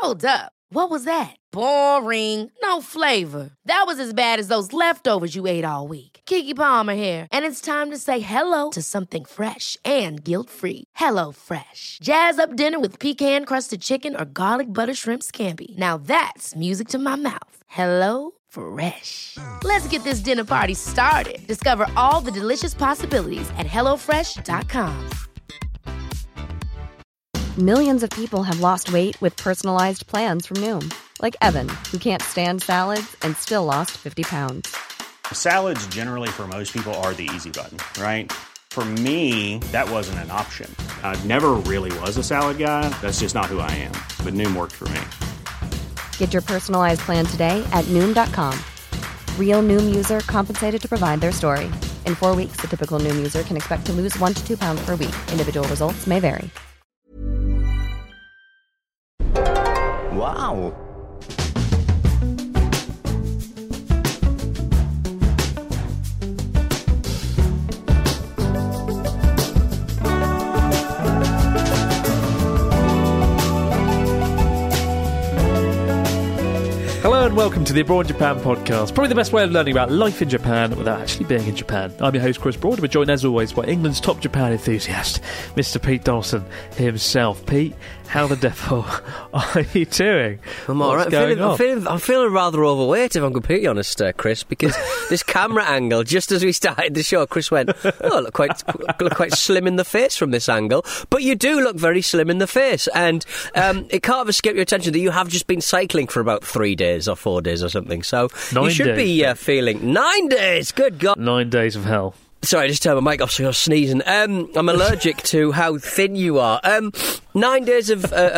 Hold up. What was that? Boring. No flavor. That was as bad as those leftovers you ate all week. Keke Palmer here, and it's time to say hello to something fresh and guilt-free. Hello Fresh. Jazz up dinner with pecan-crusted chicken or garlic butter shrimp scampi. Now that's music to my mouth. Hello Fresh. Let's get this dinner party started. Discover all the delicious possibilities at hellofresh.com. Millions of people have lost weight with personalized plans from Noom. Like Evan, who can't stand salads and still lost 50 pounds. Salads generally for most people are the easy button, right? For me, that wasn't an option. I never really was a salad guy. That's just not who I am. But Noom worked for me. Get your personalized plan today at Noom.com. Real Noom user compensated to provide their story. In 4 weeks, the typical Noom user can expect to lose 1 to 2 pounds per week. Individual results may vary. Wow. Hello and welcome to the Abroad Japan podcast. Probably the best way of learning about life in Japan without actually being in Japan. I'm your host, Chris Broad. We're joined as always by England's top Japan enthusiast, Mr. Pete Dawson himself. Pete, how the devil are you doing? I'm all right. I'm feeling rather overweight, if I'm completely honest, Chris, because this camera angle, just as we started the show, Chris went, "Oh, I look quite slim in the face from this angle." But you do look very slim in the face, and it can't have escaped your attention that you have just been cycling for about 3 days or 4 days or something. So 9 you should be feeling 9 days. Good God, 9 days of hell. Sorry, I just turned my mic off so you're sneezing. I'm allergic to how thin you are. 9 days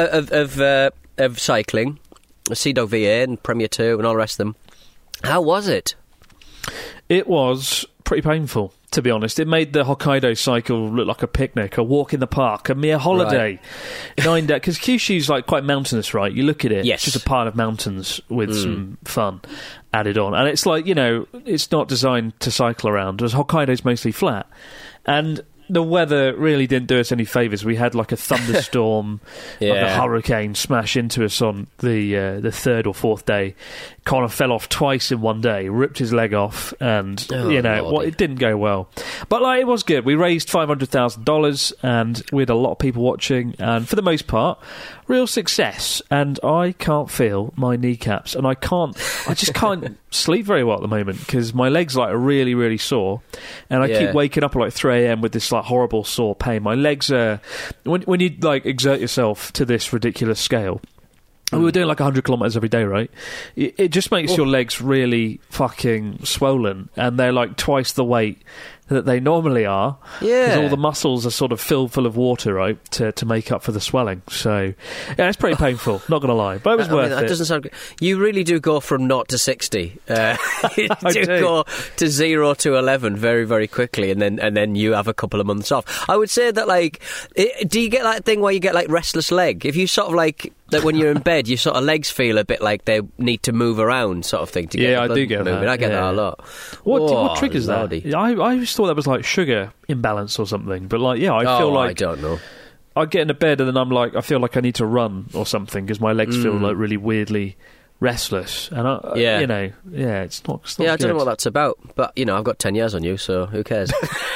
of cycling, Sea Dog VA and Premier 2 and all the rest of them. How was it? It was pretty painful, to be honest. It made the Hokkaido cycle look like a picnic, a walk in the park, a mere holiday. Right. 9 days, because Kyushu's like quite mountainous, right? You look at it, yes. It's just a pile of mountains with some fun added on. And it's like, you know, it's not designed to cycle around, whereas Hokkaido's mostly flat. And the weather really didn't do us any favours. We had like a thunderstorm, like a hurricane smash into us on the third or fourth day. Connor fell off twice in one day, ripped his leg off, and it didn't go well. But like, it was good. We raised $500,000, and we had a lot of people watching, and for the most part, real success. And I can't feel my kneecaps, and I just can't sleep very well at the moment because my legs are really, really sore, and I keep waking up at like 3 a.m. with this like horrible sore pain. My legs are when you like exert yourself to this ridiculous scale. We were doing like 100 kilometres every day, right? It just makes your legs really fucking swollen, and they're like twice the weight that they normally are. Yeah. Because all the muscles are sort of filled full of water, right, to make up for the swelling. So, yeah, it's pretty painful, not going to lie. But it was worth it. That doesn't sound good. You really do go from 0 to 60. You do go to 0 to 11 very, very quickly, and then you have a couple of months off. I would say that, like, do you get that thing where you get, like, restless leg? If you sort of, like, that when you're in bed, your sort of legs feel a bit like they need to move around, sort of thing. To get I do get moving. that. I get that a lot. What triggers that? I always thought that was like sugar imbalance or something, but like, I feel like I don't know. I get into bed and then I'm like, I feel like I need to run or something because my legs feel like really weirdly restless, and it's not good. I don't know what that's that's about, but I've got 10 years on you, so who cares?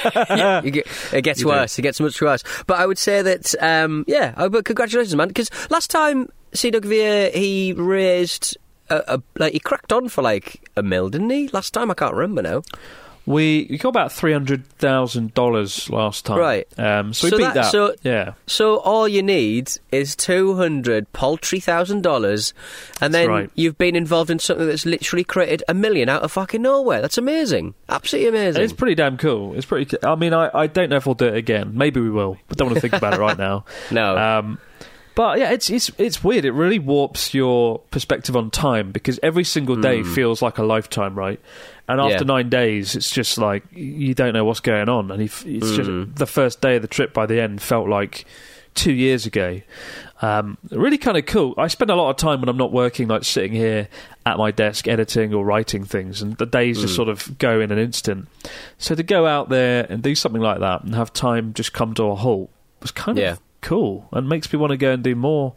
It gets worse. It gets much worse. But I would say that but congratulations, man, because last time C. he raised he cracked on for like $1 million, didn't he? Last time, I can't remember now. We got about $300,000 last time. Right. So we beat that. So all you need is $200,000, and then you've been involved in something that's literally created $1 million out of fucking nowhere. That's amazing. Absolutely amazing. It's pretty damn cool. It's pretty. I mean, I don't know if we'll do it again. Maybe we will, but don't want to think about it right now. No. But yeah, it's weird. It really warps your perspective on time because every single day feels like a lifetime, right? And after 9 days, it's just like you don't know what's going on. And it's just the first day of the trip by the end felt like 2 years ago. Really kind of cool. I spend a lot of time when I'm not working, like sitting here at my desk editing or writing things, and the days just sort of go in an instant. So to go out there and do something like that and have time just come to a halt was kind of cool and makes me want to go and do more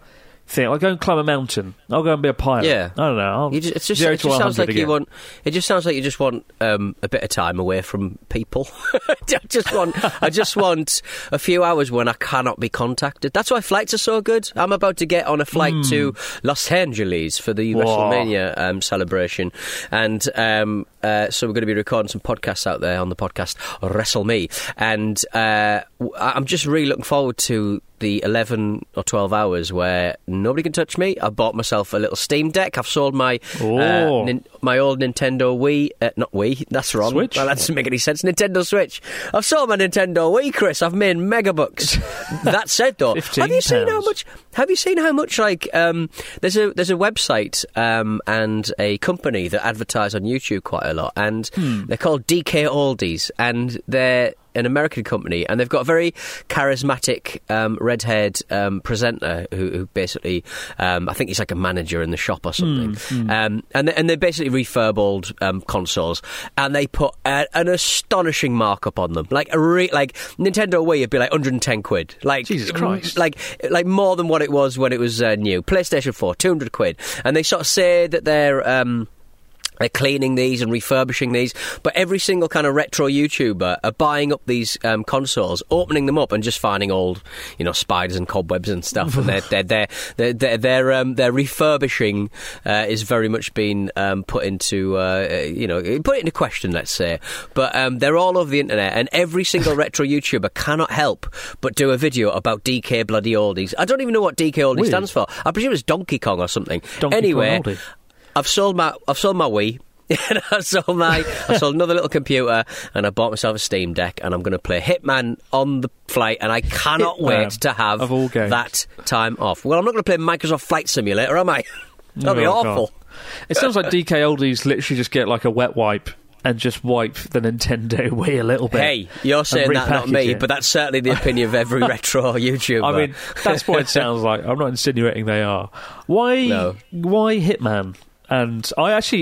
thing. I'll go and climb a mountain. I'll go and be a pilot. Yeah. I don't know. It just sounds like you want. It just sounds like you just want a bit of time away from people. I just want a few hours when I cannot be contacted. That's why flights are so good. I'm about to get on a flight to Los Angeles for the WrestleMania celebration, and so we're going to be recording some podcasts out there on the podcast Wrestle Me, and I'm just really looking forward to the 11 or 12 hours where nobody can touch me. I bought myself a little Steam Deck. I've sold my my old Nintendo Wii. Not Wii, that's wrong. Switch? Well, that doesn't make any sense. Nintendo Switch. I've sold my Nintendo Wii, Chris. I've made megabucks. That said, though, have you seen how much? Like, there's a website and a company that advertise on YouTube quite a lot, and they're called DK Oldies, and they're an American company, and they've got a very charismatic red-haired presenter who basically, I think he's like a manager in the shop or something, and they basically refurb old consoles, and they put an astonishing markup on them, like like Nintendo Wii would be like 110 quid, like Jesus Christ, like more than what it was when it was new. PlayStation 4, 200 quid, and they sort of say that they're cleaning these and refurbishing these, but every single kind of retro YouTuber are buying up these consoles, opening them up, and just finding old, spiders and cobwebs and stuff. And their refurbishing is very much being put into put into question, let's say. But they're all over the internet, and every single retro YouTuber cannot help but do a video about DK bloody oldies. I don't even know what DK oldie stands for. I presume it's Donkey Kong or something. Anyway, I've sold my Wii, and I sold another little computer, and I bought myself a Steam Deck, and I'm going to play Hitman on the flight, and I cannot wait to have that time off. Well, I'm not going to play Microsoft Flight Simulator, am I? That'll be awful. God. It sounds like DK Oldies literally just get like a wet wipe and just wipe the Nintendo Wii a little bit. Hey, you're saying that, not me, but that's certainly the opinion of every retro YouTuber. I mean, that's what it sounds like. I'm not insinuating they are. Why Hitman? And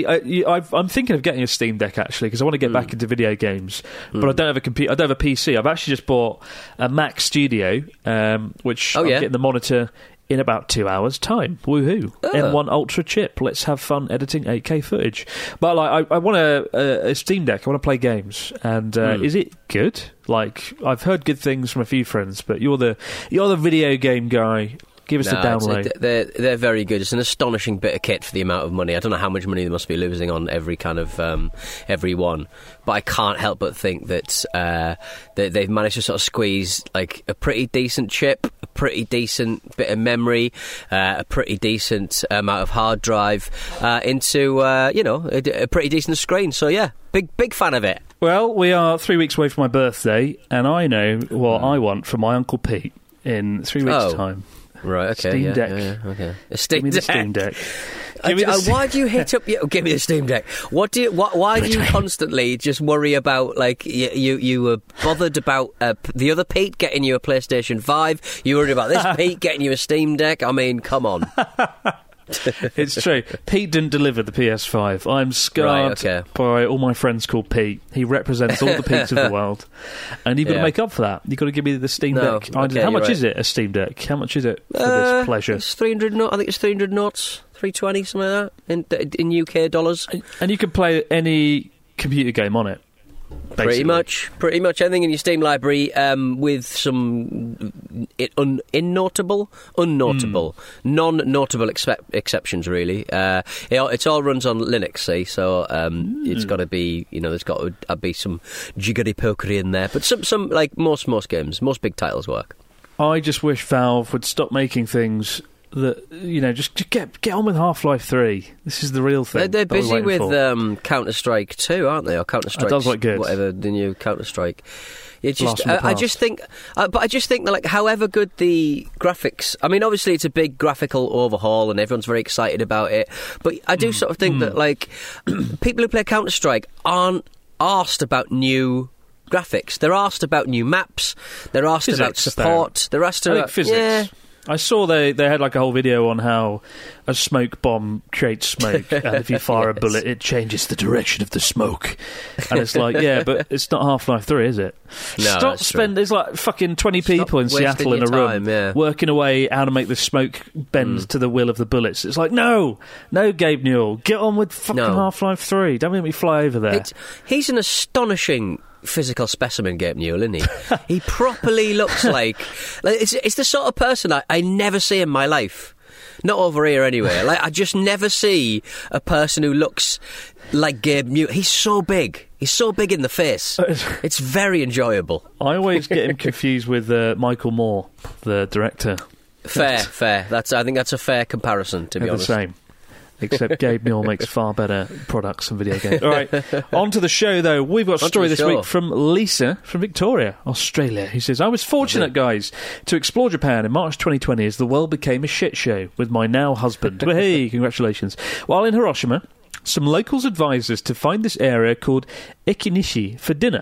I'm thinking of getting a Steam Deck, actually, because I want to get back into video games. But I don't have a computer. I don't have a PC. I've actually just bought a Mac Studio, which I'm getting the monitor in about 2 hours' time. Woohoo. M1 Ultra chip. Let's have fun editing 8K footage. But I want a Steam Deck. I want to play games. And is it good? Like, I've heard good things from a few friends, but you're the video game guy. Give us the download. They're very good. It's an astonishing bit of kit for the amount of money. I don't know how much money they must be losing on every kind of every one, but I can't help but think that they've managed to sort of squeeze like a pretty decent chip, a pretty decent bit of memory, a pretty decent amount of hard drive into a pretty decent screen. So yeah, big fan of it. Well, we are 3 weeks away from my birthday, and I know what I want from my Uncle Pete in 3 weeks' time. Right, okay. Steam Deck. Yeah, okay. A Steam Deck. The Steam Deck. Why do you hit up? Give me the Steam Deck. Why do you constantly just worry about, like, you were bothered about the other Pete getting you a PlayStation 5? You worried about this Pete getting you a Steam Deck? I mean, come on. It's true. Pete didn't deliver the PS5. I'm scarred by all my friends called Pete. He represents all the Petes of the world. And you've got to make up for that. You've got to give me the Steam Deck. How much is it, a Steam Deck? How much is it for this pleasure? It's 300 I think it's 300 knots, 320, something like that, in UK dollars. And you can play any computer game on it. Basically. Pretty much anything in your Steam library, with some non-notable exceptions. Really, it all runs on Linux. See, so it's got to be, there's got to be some jiggery pokery in there. But some like most games, most big titles work. I just wish Valve would stop making things that, just get on with Half-Life 3. This is the real thing. They're busy with Counter-Strike 2, aren't they? Or Counter-Strike, does look good. Whatever, the new Counter-Strike. I just think that, like, however good the graphics, I mean, obviously it's a big graphical overhaul and everyone's very excited about it, but I do sort of think that, like, people who play Counter-Strike aren't asked about new graphics. They're asked about new maps. They're asked about support. They're asked about physics. I saw they had like a whole video on how a smoke bomb creates smoke, and if you fire a bullet, it changes the direction of the smoke. And it's like, yeah, but it's not Half-Life 3, is it? No, There's like fucking 20 people in Seattle in a room working away how to make the smoke bend to the will of the bullets. It's like, no, Gabe Newell, get on with fucking Half-Life 3. Don't make me fly over there. He's an astonishing physical specimen, Gabe Newell, isn't he? He properly looks like it's the sort of person I never see in my life. Not over here anyway. Like, I just never see a person who looks like Gabe Newell. He's so big. He's so big in the face. It's very enjoyable. I always get him confused with Michael Moore, the director. Fair. I think that's a fair comparison, to be honest. The same. Except Gabe Newell makes far better products and video games. All right, on to the show, though. We've got a story this week from Lisa from Victoria, Australia, who says, I was fortunate, guys, to explore Japan in March 2020 as the world became a shit show with my now husband. Well, hey, congratulations. While in Hiroshima, some locals advised us to find this area called Ekinishi for dinner.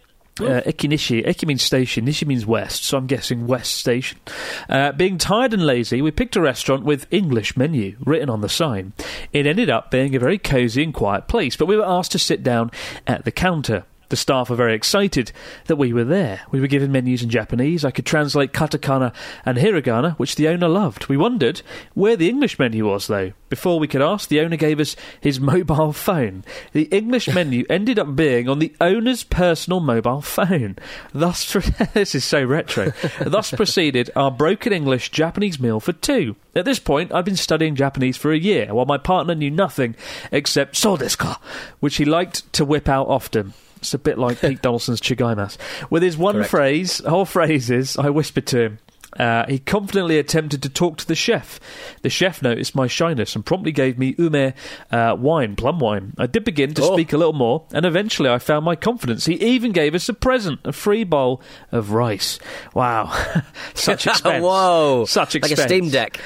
Eki means station, Nishi means west, so I'm guessing west station. Being tired and lazy, we picked a restaurant with English menu written on the sign. It ended up being a very cosy and quiet place, but we were asked to sit down at the counter. The staff were very excited that we were there. We were given menus in Japanese. I could translate katakana and hiragana, which the owner loved. We wondered where the English menu was, though. Before we could ask, the owner gave us his mobile phone. The English menu ended up being on the owner's personal mobile phone. Thus, this is so retro. Thus proceeded our broken English Japanese meal for two. At this point, I'd been studying Japanese for a year, while my partner knew nothing except "so desu ka," which he liked to whip out often. It's a bit like Pete Donaldson's Chugaimas. With his whole phrases, I whispered to him. He confidently attempted to talk to the chef. The chef noticed my shyness and promptly gave me ume plum wine. I did begin to speak a little more, and eventually I found my confidence. He even gave us a present, a free bowl of rice. Wow. Such expense. Whoa. Such expense. Like a Steam Deck.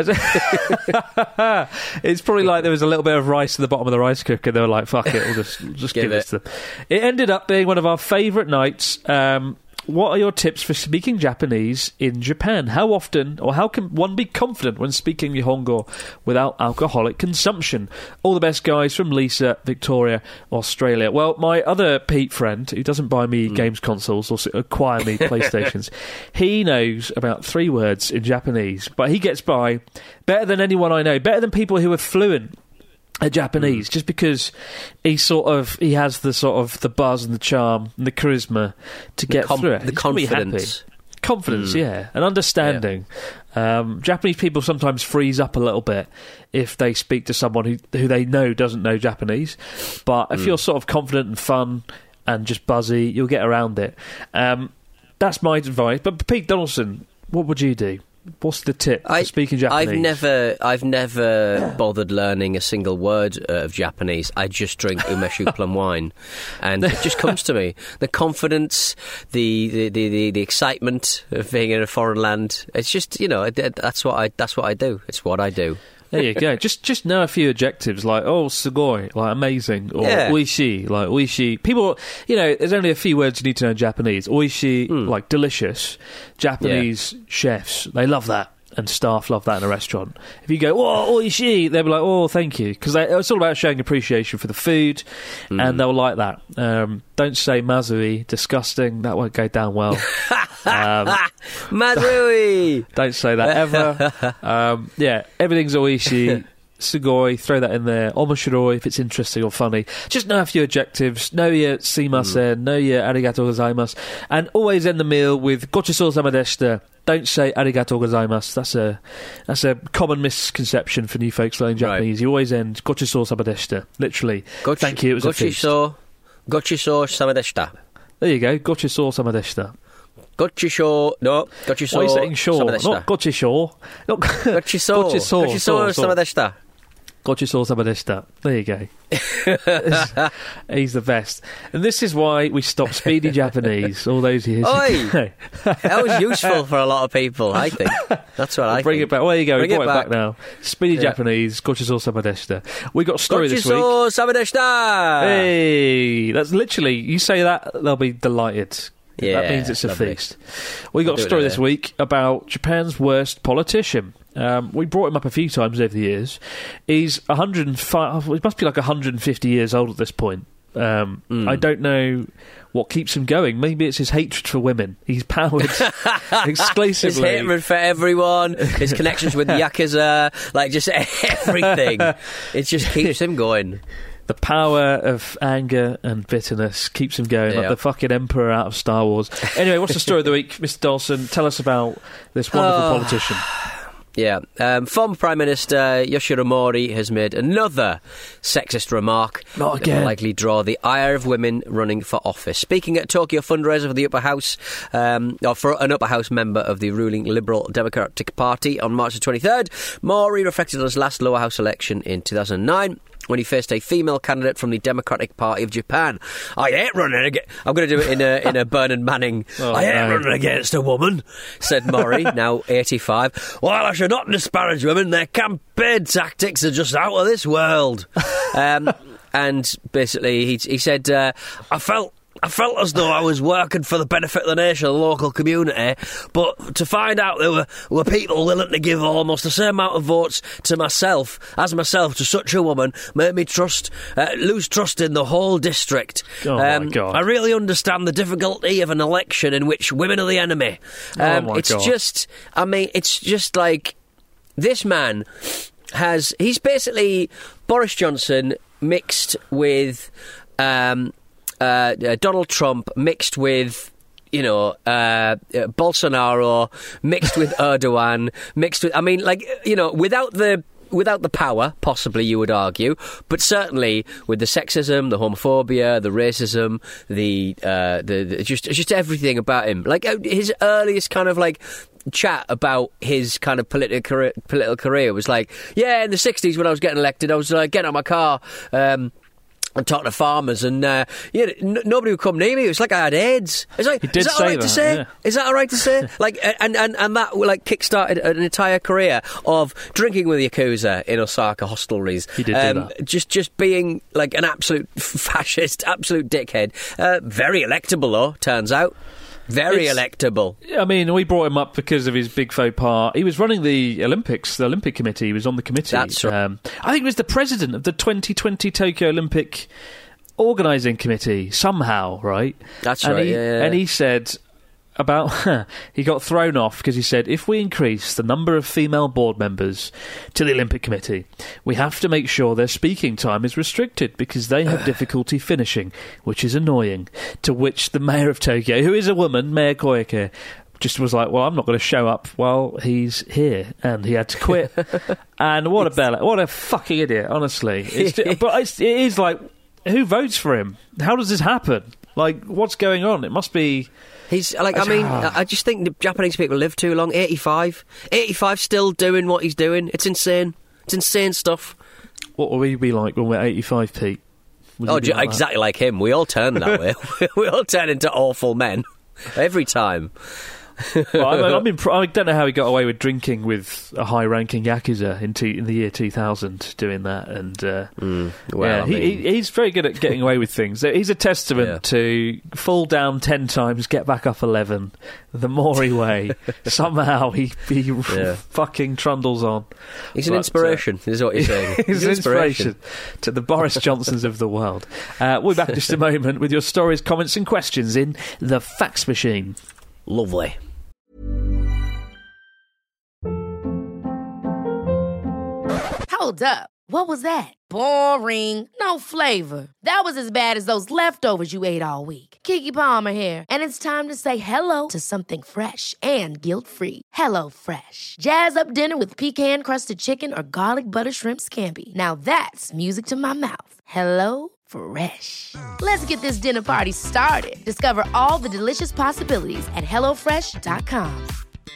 It's probably like there was a little bit of rice at the bottom of the rice cooker. They were like, fuck it, we'll just give it to them. It ended up being one of our favourite nights. What are your tips for speaking Japanese in Japan? How often, or how can one be confident when speaking Nihongo without alcoholic consumption? All the best, guys, from Lisa, Victoria, Australia. Well, my other Pete friend, who doesn't buy me games consoles or acquire me PlayStations, he knows about 3 words in Japanese, but he gets by better than anyone I know, better than people who are fluent at Japanese, just because he has the sort of the buzz and the charm and the charisma to get through it. The confidence. Yeah, and understanding. Yeah. Japanese people sometimes freeze up a little bit if they speak to someone who they know doesn't know Japanese, but if you're sort of confident and fun and just buzzy, you'll get around it. That's my advice. But Pete Donaldson, what would you do? What's the tip for speaking Japanese? I've never bothered learning a single word of Japanese. I just drink umeshu plum wine, and it just comes to me. The confidence, the excitement of being in a foreign land. It's just, that's what I do. It's what I do. There you go. Just know a few adjectives like sugoi, like amazing, or oishii, like oishii. People, there's only a few words you need to know in Japanese. Oishii, like delicious. Japanese chefs, they love that, and staff love that in a restaurant. If you go, oishii, they'll be like, oh, thank you, because it's all about showing appreciation for the food, and they'll like that. Don't say mazui, disgusting, that won't go down well. Mazui! Don't say that ever. Everything's oishi. Sugoi, throw that in there. Omoshiroi, if it's interesting or funny. Just know a few adjectives. Know your simasen, know your arigatou gozaimasu. And always end the meal with gochisousama sama deshita. Don't say arigatou gozaimasu. That's a common misconception for new folks learning Japanese. You always end gochisousama sama deshita. Literally. Thank you, it was a feast. Gochisousama sama deshita. There you go. Gochisousama sama deshita. Gochiso. No, gochiso. Why are you saying sure? Not gochiso. Not gochiso. Gochiso sama deshita. Gochiso sama deshita. There you go. He's the best. And this is why we stopped Speedy Japanese all those years ago. That was useful for a lot of people, I think. That's what I bring think. It back. There you go. We brought it back now. Speedy Japanese, Gochiso sama deshita. We got a story this week. Gochiso sama deshita! Hey! That's literally, you say that, they'll be delighted. Yeah, that means it's a lovely. feast. We got a story this week about Japan's worst politician. We brought him up a few times over the years. He's 105. He must be like 150 years old at this point. I don't know what keeps him going. Maybe it's his hatred for women. He's powered exclusively. His hatred for everyone, his connections with the Yakuza, like just everything. It just keeps him going. The power of anger and bitterness keeps him going, like the fucking Emperor out of Star Wars. Anyway, what's the story of the week, Mr. Dawson? Tell us about this wonderful politician. Yeah, former Prime Minister Yoshihiro Mori has made another sexist remark Not again. that will likely draw the ire of women running for office. Speaking at a Tokyo fundraiser for the upper house, or for an upper house member of the ruling Liberal Democratic Party on March the 23rd, Mori reflected on his last lower house election in 2009. When he faced a female candidate from the Democratic Party of Japan. I ain't running against... I'm going to do it in a Bernard Manning. I ain't running against a woman, said Mori, now 85. While I should not disparage women, their campaign tactics are just out of this world. And basically, he said, I felt as though I was working for the benefit of the nation, the local community, but to find out there were people willing to give almost the same amount of votes to myself to such a woman made me lose trust in the whole district. My God. I really understand the difficulty of an election in which women are the enemy. It's just like this man he's basically Boris Johnson mixed with Donald Trump mixed with, Bolsonaro, mixed with Erdogan, mixed with... I mean, without the power, possibly, you would argue, but certainly with the sexism, the homophobia, the racism, the just everything about him. Like, his earliest kind of, chat about his kind of political career was like, yeah, in the 60s when I was getting elected, I was getting out of my car... and talking to farmers, and nobody would come near me. It was like I had AIDS. It's like, is that all right to say? Yeah. Is that all right to say? And that kick-started an entire career of drinking with Yakuza in Osaka hostelries. He did do that. Just being like an absolute fascist, absolute dickhead. Very electable, though, turns out. Very electable. I mean, we brought him up because of his big faux pas. He was running the Olympics, the Olympic Committee. He was on the committee. That's right. I think he was the president of the 2020 Tokyo Olympic Organising Committee, somehow, right? That's right, And he said... he got thrown off because he said, if we increase the number of female board members to the Olympic Committee, we have to make sure their speaking time is restricted because they have difficulty finishing, which is annoying. To which the mayor of Tokyo, who is a woman, Mayor Koike, just was like, well, I'm not going to show up while he's here, and he had to quit. And what a fucking idiot, honestly. It is like, who votes for him? How does this happen? Like, what's going on? It must be... He's like, I just think the Japanese people live too long. 85 still doing what he's doing. It's insane. It's insane stuff. What will we be like when we're 85, Pete? Exactly like him. We all turn that way. We all turn into awful men every time. Well, I don't know how he got away with drinking with a high-ranking Yakuza in the year 2000, doing that. And he's very good at getting away with things. He's a testament to fall down 10 times, get back up 11, the Mori way. Somehow he fucking trundles on. He's an inspiration, is what you're saying. He's an inspiration to the Boris Johnsons of the world. We'll be back in just a moment with your stories, comments and questions in The Fax Machine. Lovely. Hold up. What was that? Boring. No flavor. That was as bad as those leftovers you ate all week. Keke Palmer here, and it's time to say hello to something fresh and guilt-free. Hello Fresh. Jazz up dinner with pecan-crusted chicken or garlic butter shrimp scampi. Now that's music to my mouth. Hello Fresh. Let's get this dinner party started. Discover all the delicious possibilities at HelloFresh.com.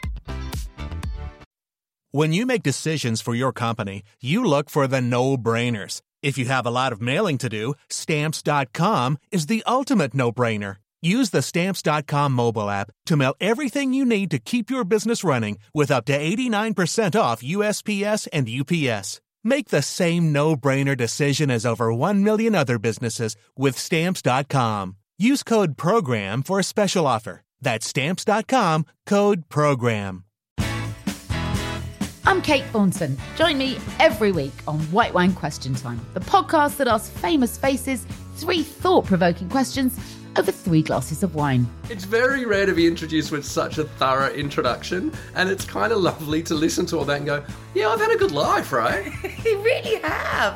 When you make decisions for your company, you look for the no-brainers. If you have a lot of mailing to do, Stamps.com is the ultimate no-brainer. Use the Stamps.com mobile app to mail everything you need to keep your business running with up to 89% off USPS and UPS. Make the same no-brainer decision as over 1 million other businesses with Stamps.com. Use code PROGRAM for a special offer. That's Stamps.com, code PROGRAM. I'm Kate Thornton. Join me every week on White Wine Question Time, the podcast that asks famous faces 3 thought-provoking questions over 3 glasses of wine. It's very rare to be introduced with such a thorough introduction, and it's kind of lovely to listen to all that and go, yeah, I've had a good life, right? You really have.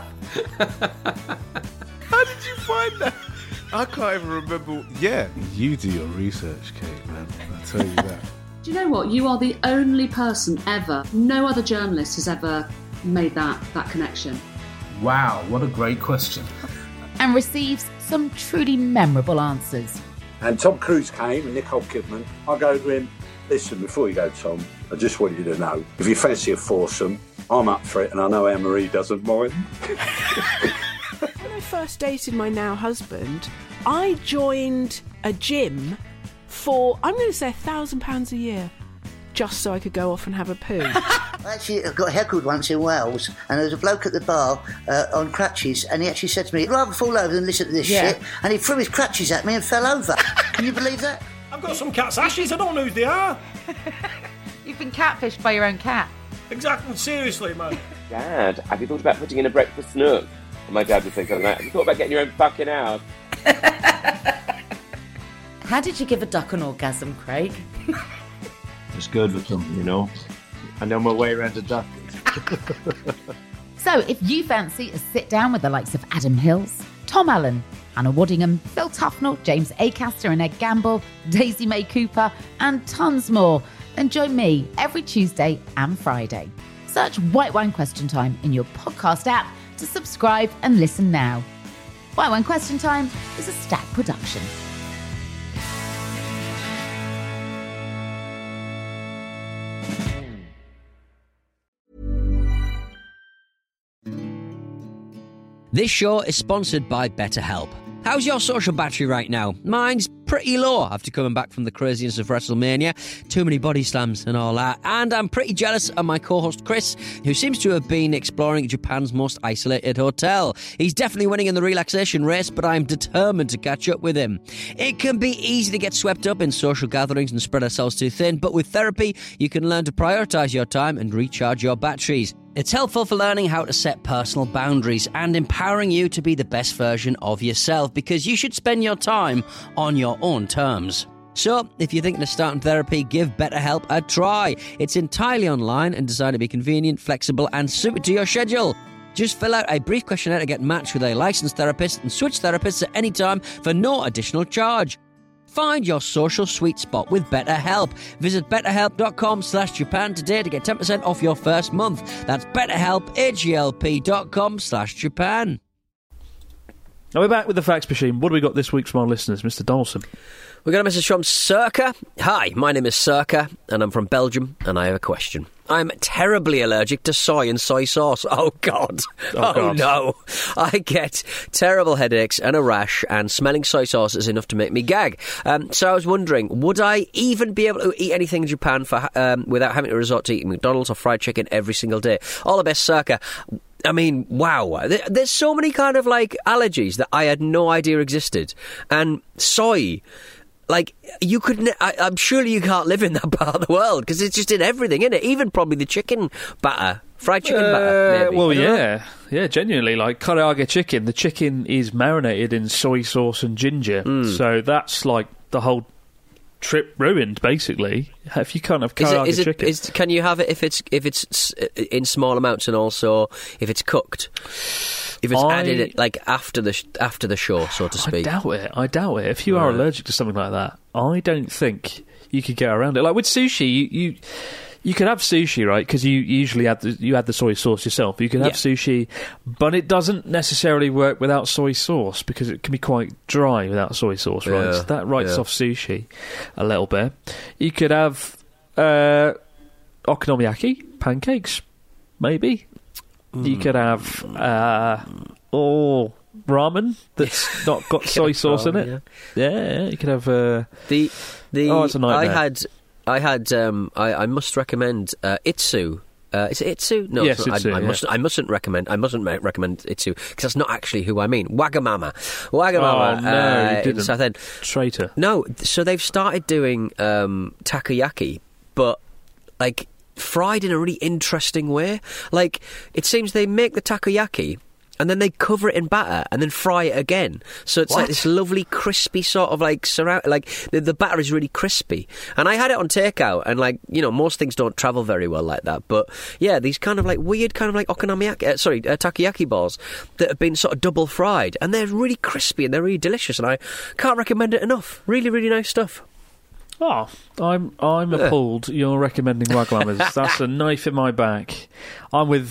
How did you find that? I can't even remember. Yeah, you do your research, Kate, man. I'll tell you that. Do you know what? You are the only person ever, no other journalist has ever made that connection. Wow, what a great question. And receives some truly memorable answers. And Tom Cruise came and Nicole Kidman. I go to him, listen, before you go, Tom, I just want you to know, if you fancy a foursome, I'm up for it, and I know Anne-Marie doesn't mind. When I first dated my now husband, I joined a gym for, I'm going to say £1,000 a year, just so I could go off and have a poo. Actually, I got heckled once in Wales, and there was a bloke at the bar on crutches, and he actually said to me, I'd rather fall over than listen to this shit, and he threw his crutches at me and fell over. Can you believe that? I've got some cat's ashes, I don't know who they are. You've been catfished by your own cat. Exactly, seriously, man. Dad, have you thought about putting in a breakfast nook? And my dad would think something like, have you thought about getting your own fucking house? How did you give a duck an orgasm, Craig? It's good with them, you know. I know my way around a duck. So if you fancy a sit-down with the likes of Adam Hills, Tom Allen, Anna Waddingham, Phil Tufnell, James Acaster and Ed Gamble, Daisy May Cooper, and tons more, then join me every Tuesday and Friday. Search White Wine Question Time in your podcast app to subscribe and listen now. White Wine Question Time is a Stack production. This show is sponsored by BetterHelp. How's your social battery right now? Mine's pretty low after coming back from the craziness of WrestleMania. Too many body slams and all that. And I'm pretty jealous of my co-host Chris, who seems to have been exploring Japan's most isolated hotel. He's definitely winning in the relaxation race, but I'm determined to catch up with him. It can be easy to get swept up in social gatherings and spread ourselves too thin, but with therapy, you can learn to prioritise your time and recharge your batteries. It's helpful for learning how to set personal boundaries and empowering you to be the best version of yourself, because you should spend your time on your own terms. So, if you're thinking of starting therapy, give BetterHelp a try. It's entirely online and designed to be convenient, flexible and suited to your schedule. Just fill out a brief questionnaire to get matched with a licensed therapist and switch therapists at any time for no additional charge. Find your social sweet spot with BetterHelp. Visit betterhelp.com/Japan today to get 10% off your first month. That's BetterHelp, HELP.com/Japan. Now we're back with the fax machine. What do we got this week from our listeners, Mr. Donaldson? We got a message from Circa. Hi, my name is Circa, and I'm from Belgium, and I have a question. I'm terribly allergic to soy and soy sauce. Oh, God. Oh, no. I get terrible headaches and a rash, and smelling soy sauce is enough to make me gag. So I was wondering, would I even be able to eat anything in Japan without having to resort to eating McDonald's or fried chicken every single day? All the best, Circa. I mean, wow. There's so many kind of, allergies that I had no idea existed. And soy... you couldn't... I'm sure you can't live in that part of the world, because it's just in everything, isn't it? Even probably the chicken batter. Fried chicken batter, maybe. Well, yeah. Yeah, genuinely. Like karaage chicken, the chicken is marinated in soy sauce and ginger. So that's like the whole trip ruined, basically, if you can't have karaage chicken. Can you have it if it's in small amounts, and also if it's cooked? If it's added after the show, so to speak. I doubt it. If you are allergic to something like that, I don't think you could get around it. Like with sushi, you could have sushi, right? Because you usually add the soy sauce yourself. You can have sushi, but it doesn't necessarily work without soy sauce, because it can be quite dry without soy sauce, right? So that writes off sushi a little bit. You could have okonomiyaki, pancakes, maybe. You could have ramen that's not got soy sauce in it. Yeah, you could have it's a nightmare. I must recommend Itsu Is it Itsu? No, yes, it's not. Itsu, I mustn't recommend Itsu because that's not actually who I mean. Wagamama. Wagamama. Oh, no, you in didn't. Southend. Traitor. No, so they've started doing takoyaki, but like fried in a really interesting way. Like it seems they make the takoyaki and then they cover it in batter and then fry it again. So it's like this lovely crispy sort of like surround. Like the batter is really crispy. And I had it on takeout, and like most things don't travel very well like that. But yeah, these kind of like weird kind of like takoyaki balls that have been sort of double fried, and they're really crispy and they're really delicious. And I can't recommend it enough. Really, really nice stuff. Oh, I'm appalled. You're recommending Wagamamas. That's a knife in my back. I'm with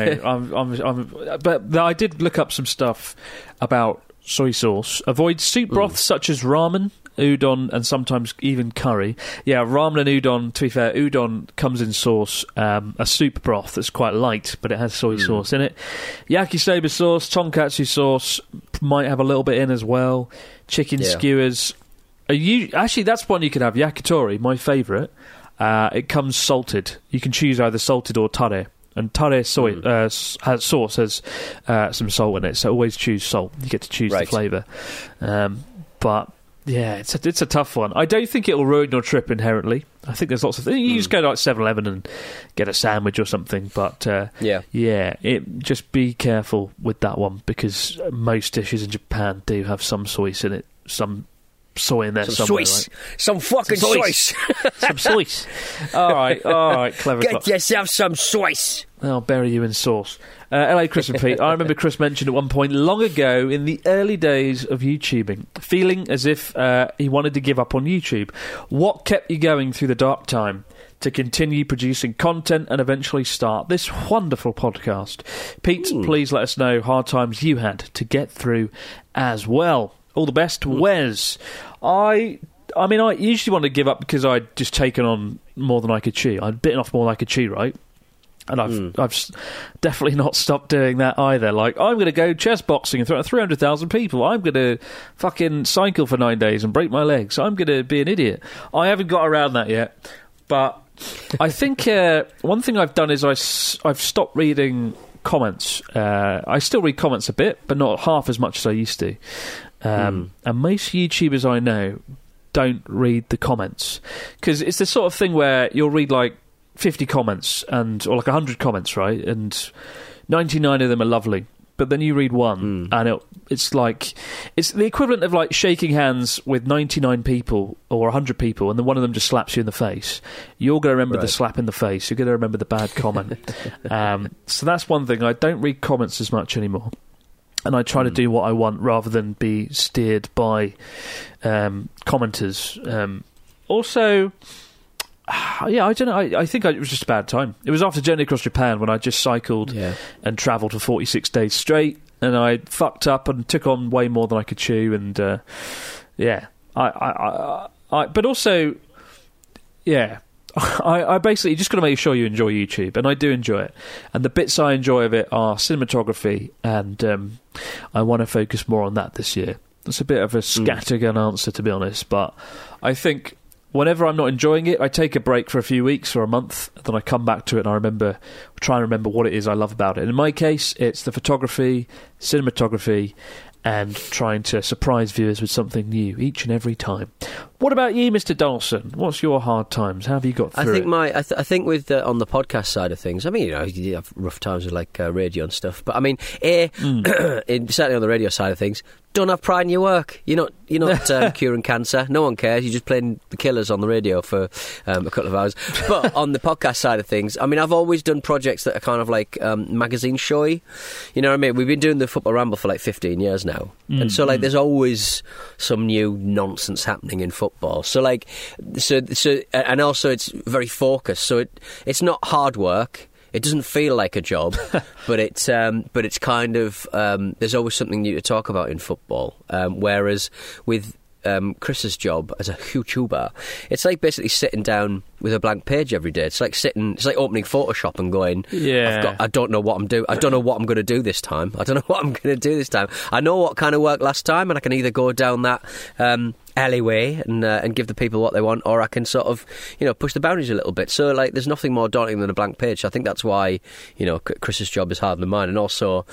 but I did look up some stuff about soy sauce. Avoid soup broths such as ramen, udon, and sometimes even curry. Yeah, ramen and udon. To be fair, udon comes in sauce, a soup broth that's quite light, but it has soy sauce in it. Yakisoba sauce, tonkatsu sauce might have a little bit in as well. Chicken skewers. Actually, that's one you can have. Yakitori, my favourite. It comes salted. You can choose either salted or tare. And tare sauce has some salt in it, so always choose salt. You get to choose the flavour. But yeah, it's a tough one. I don't think it'll ruin your trip inherently. I think there's lots of things. You just go to like 7-Eleven and get a sandwich or something. But just be careful with that one, because most dishes in Japan do have some soy in it. Some soy in there somewhere, right? Some fucking soy. Some soy. All right, clever. Get yourself some soy. I'll bury you in sauce. LA Chris and Pete. I remember Chris mentioned at one point long ago in the early days of YouTubing, feeling as if he wanted to give up on YouTube. What kept you going through the dark time to continue producing content and eventually start this wonderful podcast? Pete, please let us know hard times you had to get through as well. All the best, Wes. I usually want to give up because I'd just taken on more than I could chew. I'd bitten off more than I could chew, right? And I've definitely not stopped doing that either. Like, I'm going to go chess boxing in front of 300,000 people. I'm going to fucking cycle for 9 days and break my legs. I'm going to be an idiot. I haven't got around that yet. But I think one thing I've done is I've stopped reading comments. I still read comments a bit, but not half as much as I used to. And most YouTubers I know don't read the comments, because it's the sort of thing where you'll read like 50 comments or like 100 comments, right? And 99 of them are lovely, but then you read one and it's like it's the equivalent of like shaking hands with 99 people or 100 people, and then one of them just slaps you in the face. You're going to remember the slap in the face. You're going to remember the bad comment. So that's one thing. I don't read comments as much anymore. And I try to do what I want rather than be steered by commenters. Also, I don't know. I think it was just a bad time. It was after Journey Across Japan when I just cycled and travelled for 46 days straight, and I fucked up and took on way more than I could chew. And but also, I basically just got to make sure you enjoy YouTube, and I do enjoy it. And the bits I enjoy of it are cinematography, and I want to focus more on that this year. That's a bit of a scattergun answer, to be honest, but I think whenever I'm not enjoying it, I take a break for a few weeks or a month, and then I come back to it and I try and remember what it is I love about it. And in my case, it's the photography, cinematography, and trying to surprise viewers with something new each and every time. What about you, Mr. Dawson? What's your hard times? How have you got through it? I think with on the podcast side of things, I mean, you have rough times with like radio and stuff, but I mean, certainly on the radio side of things, don't have pride in your work. You're not curing cancer. No one cares. You're just playing the Killers on the radio for a couple of hours. But on the podcast side of things, I mean, I've always done projects that are kind of like magazine showy. You know what I mean? We've been doing the Football Ramble for like 15 years now. And so like there's always some new nonsense happening in football. So like and also it's very focused. So it's not hard work. It doesn't feel like a job, but it's kind of there's always something new to talk about in football. Whereas with Chris's job as a YouTuber, it's like basically sitting down with a blank page every day. It's like opening Photoshop and going, I don't know what I'm doing. I don't know what I'm going to do this time. I don't know what I'm going to do this time. I know what kind of worked last time, and I can either go down that alleyway and give the people what they want, or I can sort of, push the boundaries a little bit. So, like, there's nothing more daunting than a blank page. I think that's why, Chris's job is harder than mine, and also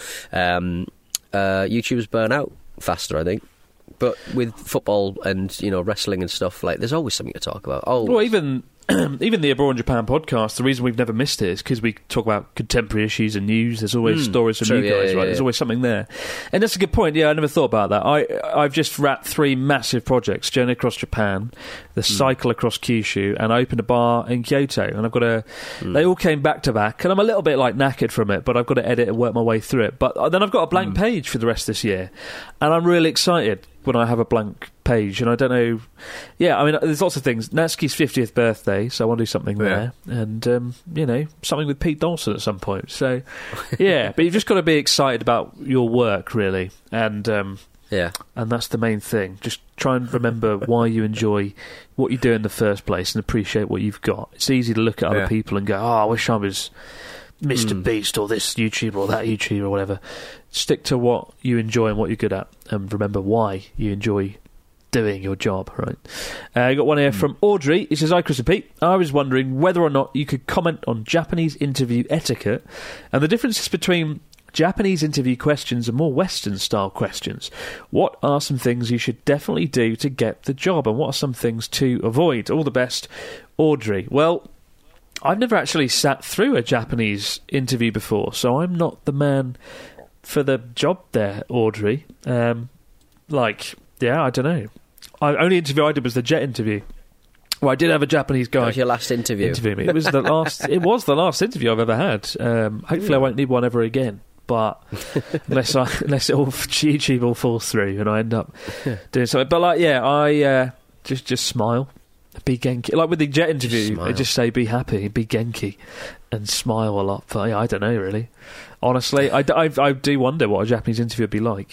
YouTubers burn out faster, I think. But with football and, wrestling and stuff, like, there's always something to talk about. Always. Well, even the Abroad in Japan podcast, the reason we've never missed it is because we talk about contemporary issues and news. There's always stories from you guys, right? There's always something there. And that's a good point. Yeah, I never thought about that. I've just wrapped 3 massive projects: Journey Across Japan, the cycle across Kyushu, and I opened a bar in Kyoto. And I've got they all came back to back, and I'm a little bit like knackered from it, but I've got to edit and work my way through it. But then I've got a blank page for the rest of this year, and I'm really excited when I have a blank page. And I don't know, there's lots of things. Natsuki's 50th birthday, so I want to do something there, and something with Pete Dawson at some point. So but you've just got to be excited about your work, really, and that's the main thing. Just try and remember why you enjoy what you do in the first place and appreciate what you've got. It's easy to look at other people and go, I wish I was Mr. Beast or this YouTuber or that YouTuber or whatever. Stick to what you enjoy and what you're good at, and remember why you enjoy doing your job, right? I got one here from Audrey. It says, "Hi Chris and Pete, I was wondering whether or not you could comment on Japanese interview etiquette and the differences between Japanese interview questions and more Western style questions. What are some things you should definitely do to get the job, and what are some things to avoid? All the best, Audrey." Well, I've never actually sat through a Japanese interview before, so I'm not the man for the job there, Audrey. I don't know. Only interview I did was the jet interview. Well, I did have a Japanese guy. That was your last interview. Me. It was the last. It was the last interview I've ever had. Hopefully, I won't need one ever again. But unless YouTube all falls through and I end up doing something. But I just smile. Be Genki. Like with the jet interview, they just say be happy, be Genki, and smile a lot. But I don't know, really. Honestly, I do wonder what a Japanese interview would be like.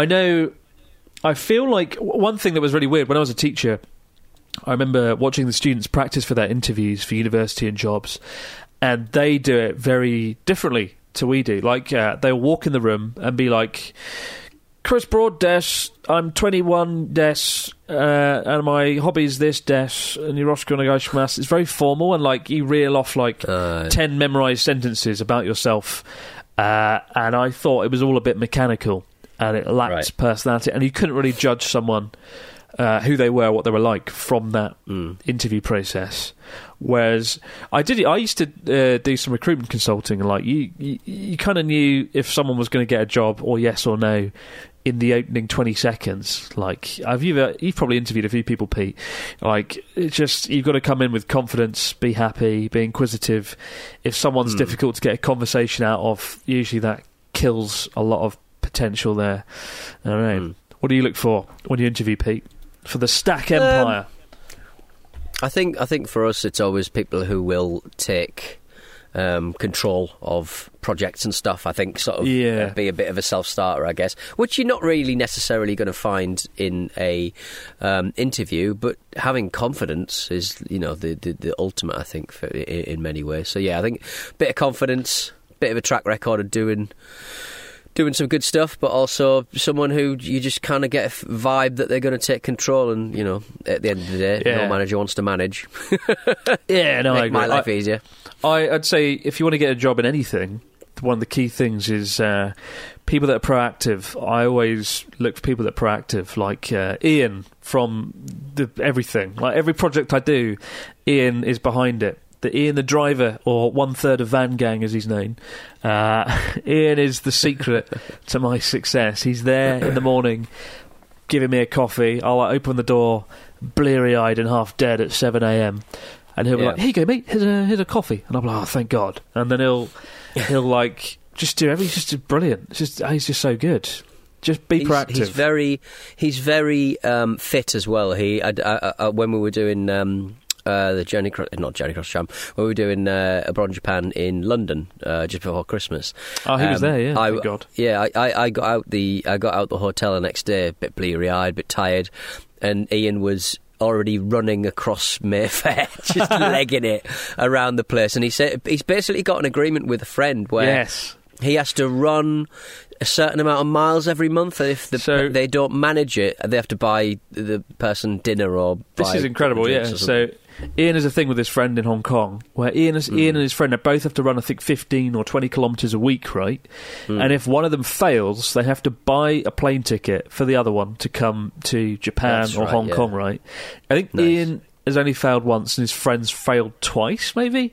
I feel like one thing that was really weird, when I was a teacher, I remember watching the students practice for their interviews for university and jobs, and they do it very differently to we do. Like, they'll walk in the room and be like, "Chris Broad des, I'm 21 des, and my hobby's this des, and yoroshiku onegaishimasu." It's very formal, and like you reel off like 10 memorised sentences about yourself, and I thought it was all a bit mechanical, and it lacked personality, and you couldn't really judge someone who they were, what they were like from that interview process. Whereas I used to do some recruitment consulting, and like you kind of knew if someone was going to get a job or yes or no in the opening 20 seconds. Like, you've probably interviewed a few people, Pete. Like, it's just, you've got to come in with confidence, be happy, be inquisitive. If someone's difficult to get a conversation out of, usually that kills a lot of potential there. All right. What do you look for when you interview, Pete, for the Stack Empire? I think for us it's always people who will take control of projects and stuff. I think sort of be a bit of a self-starter, I guess, which you're not really necessarily going to find in a interview, but having confidence is, the ultimate, I think, in many ways. So I think a bit of confidence, bit of a track record of doing some good stuff, but also someone who you just kind of get a vibe that they're going to take control, and at the end of the day, no manager wants to manage. I agree. My life easier. I'd say if you want to get a job in anything, one of the key things is people that are proactive. I always look for people that are proactive, like Ian from everything. Like every project I do, Ian is behind it. Ian the driver, or 1/3 of Van Gang as he's known. Ian is the secret to my success. He's there in the morning giving me a coffee. I'll open the door bleary-eyed and half dead at 7 a.m. and he'll be like, "Here you go, mate, here's a coffee." And I'll be like, "Oh, thank God." And then he'll like just do everything. He's just brilliant. He's just so good. Just be proactive. He's very fit as well. When we were doing the Journey Across Japan, when we were doing Abroad in Japan in London just before Christmas. Oh, he was there, thank God. Yeah, I got out the hotel the next day, a bit bleary-eyed, a bit tired, and Ian was already running across Mayfair, just legging it around the place. And he said he's basically got an agreement with a friend where he has to run a certain amount of miles every month, and if they don't manage it, they have to buy the person dinner or buy This is incredible, yeah. So Ian has a thing with his friend in Hong Kong where Ian and his friend, they both have to run, I think, 15 or 20 kilometres a week, right? And if one of them fails, they have to buy a plane ticket for the other one to come to Japan or Hong Kong, right? I think Ian has only failed once and his friends failed twice, maybe.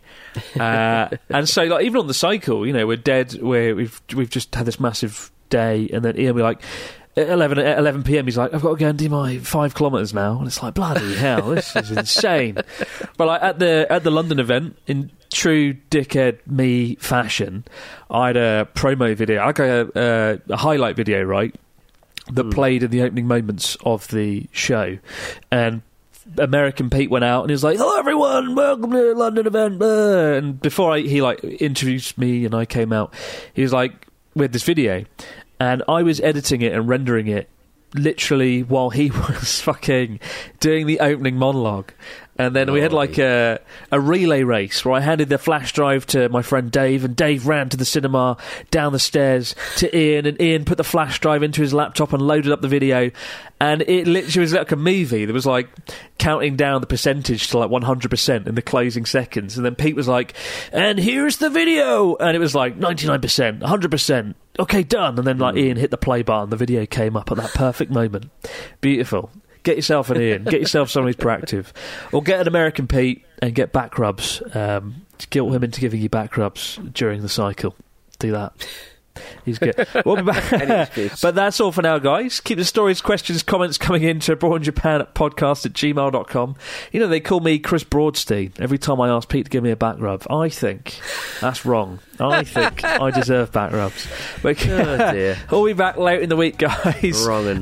And so, like, even on the cycle, you know, we're dead, we've just had this massive day, and then Ian will be like, at 11 p.m, he's like, I've got to go and do my 5 kilometres now. And it's like, bloody hell, this is insane. But like, at the London event, in true dickhead me fashion, I had a promo video, like a highlight video, right, that played in the opening moments of the show. And American Pete went out and he was like, hello everyone, welcome to the London event. And before he like introduced me and I came out, he was like, with this video. And I was editing it and rendering it literally while he was fucking doing the opening monologue. And then we had like a relay race where I handed the flash drive to my friend Dave, and Dave ran to the cinema, down the stairs to Ian, and Ian put the flash drive into his laptop and loaded up the video. And it literally was like a movie. There was like counting down the percentage to like 100% in the closing seconds. And then Pete was like, and here's the video. And it was like 99%, 100%. Okay, done. And then like Ian hit the play button. The video came up at that perfect moment. Beautiful. Get yourself an Ian. Get yourself someone who's proactive. Or get an American Pete and get back rubs. Guilt him into giving you back rubs during the cycle. Do that. He's good. We'll be back. But that's all for now, guys. Keep the stories, questions, comments coming in to abroadinjapan@podcast@gmail.com. You know, they call me Chris Broadstein every time I ask Pete to give me a back rub. I think that's wrong. I think I deserve back rubs. But, oh dear. We'll be back late in the week, guys. Wronging.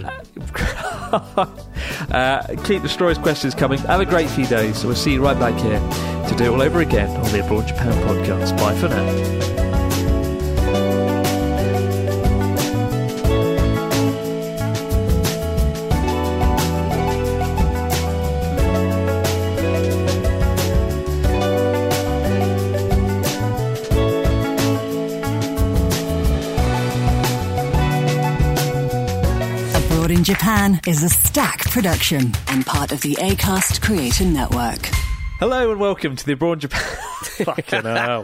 Keep the stories, questions coming. Have a great few days. We'll see you right back here to do it all over again on the Abroad Japan podcast. Bye for now. In Japan is a Stack production and part of the Acast Creator Network. Hello and welcome to the Abroad Japan. Fucking hell.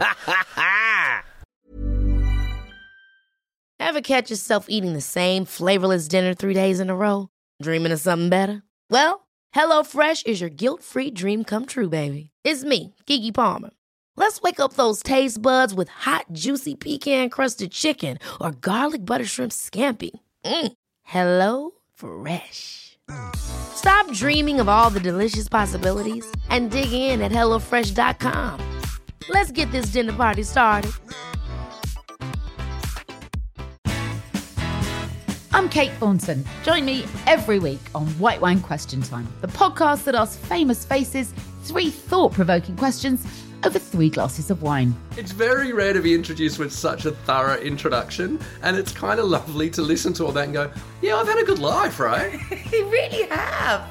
Ever catch yourself eating the same flavorless dinner 3 days in a row? Dreaming of something better? Well, HelloFresh is your guilt-free dream come true, baby. It's me, Keke Palmer. Let's wake up those taste buds with hot, juicy pecan-crusted chicken or garlic butter shrimp scampi. Hello Fresh. Stop dreaming of all the delicious possibilities and dig in at HelloFresh.com. Let's get this dinner party started. I'm Kate Thornton. Join me every week on White Wine Question Time, the podcast that asks famous faces 3 thought-provoking questions over 3 glasses of wine. It's very rare to be introduced with such a thorough introduction, and it's kind of lovely to listen to all that and go, yeah, I've had a good life, right? You really have.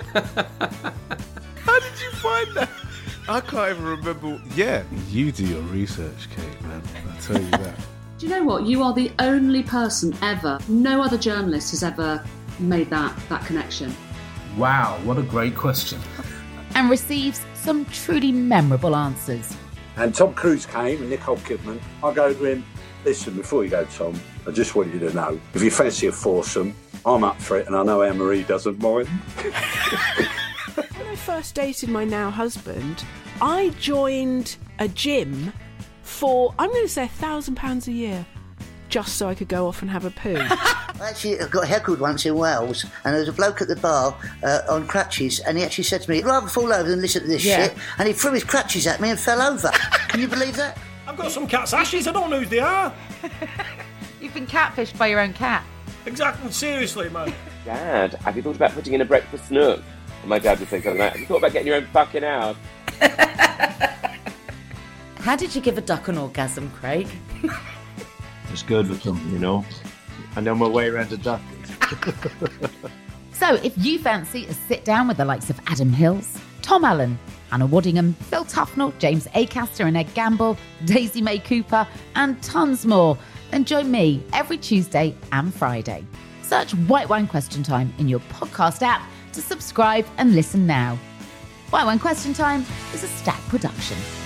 How did you find that? I can't even remember. Yeah, you do your research, Kate, man. I tell you that. Do you know what? You are the only person ever, no other journalist has ever made that connection. Wow, what a great question. And receives some truly memorable answers. And Tom Cruise came and Nicole Kidman. I go to him, listen, before you go, Tom, I just want you to know, if you fancy a foursome, I'm up for it, and I know Anne-Marie doesn't mind. When I first dated my now husband, I joined a gym for, I'm going to say £1,000 a year, just so I could go off and have a poo. Actually, I got heckled once in Wales, and there was a bloke at the bar on crutches, and he actually said to me, I'd rather fall over than listen to this shit, and he threw his crutches at me and fell over. Can you believe that? I've got some cat's ashes, I don't know who they are. You've been catfished by your own cat. Exactly, seriously, man. Dad, have you thought about putting in a breakfast nook? And my dad would say something like, have you thought about getting your own fucking house? How did you give a duck an orgasm, Craig? It's good with them, you know. I know my way around a duck. So if you fancy a sit down with the likes of Adam Hills, Tom Allen, Hannah Waddingham, Phil Tufnell, James Acaster and Ed Gamble, Daisy May Cooper, and tons more, and join me every Tuesday and Friday. Search White Wine Question Time in your podcast app to subscribe and listen now. White Wine Question Time is a Stack production.